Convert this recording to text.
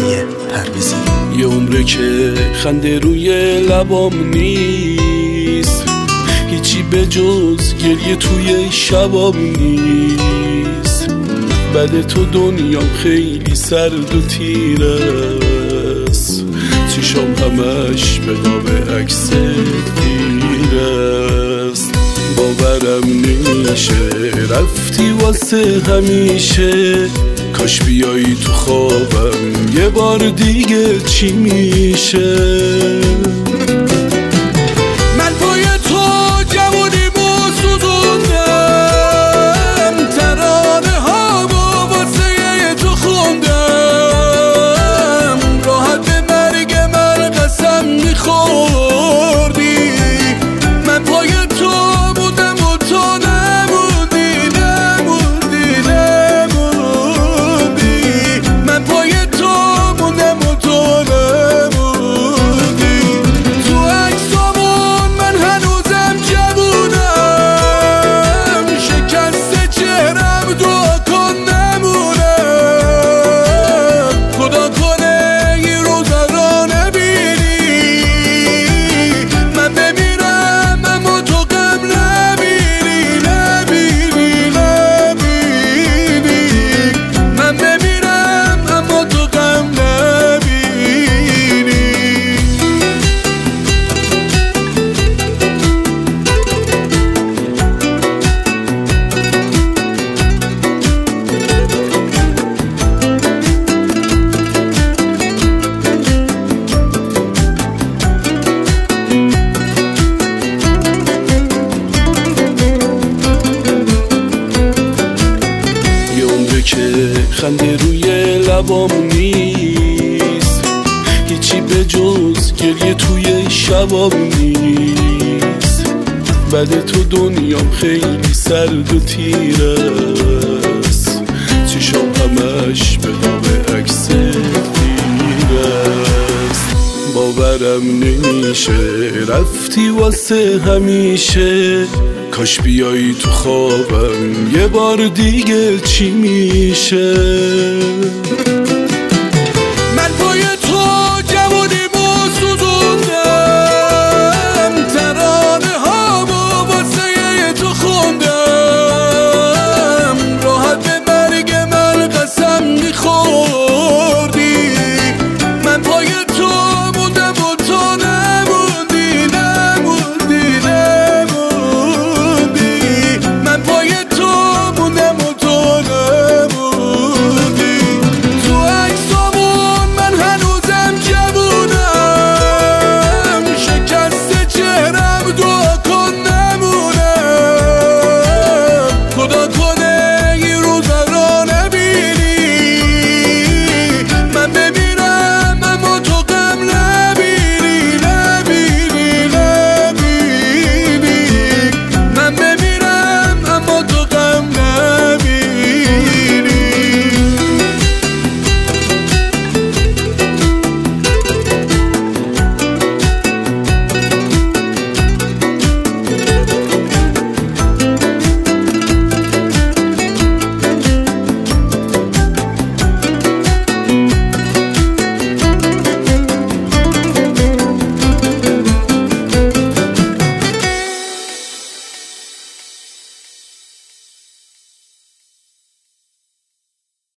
پرویزی. یه عمره که خنده روی لبام نیست، هیچی به جز گریه توی شبام نیست. بعد تو دنیام خیلی سرد و تیر است، چشام همش به قاب عکس دیر است. باورم نمیشه رفتی واسه همیشه، کاش بیایی تو خوابم یه بار دیگه چی میشه. من پای تو جوونیمو سوزوندم، ترانه هامو واسه تو خوندم، راحت به مرگ من قسم میخوردی. من پای تو بودم و تو نبودی، نبودی، نبودی. من پای تو بودم و تو نبودی. تو عکسامون من هنوزم جوونم، شکست چهرم دعا کن نمونم. خدا کنه این روزا رو نبینی، من بمیرم اما تو غم نبینی، نبینی، نبینی. من بمیرم اما تو غم نبینی. یه عمره که خنده روی لبام نیست، هیچی به جز گریه توی شبام نیست. بعد تو دنیام خیلی سرد و تیر است، چشام همش به قاب عکس دیر است. باورم نمیشه رفتی واسه همیشه، کاش بیایی تو خوابم یه بار دیگه چی میشه.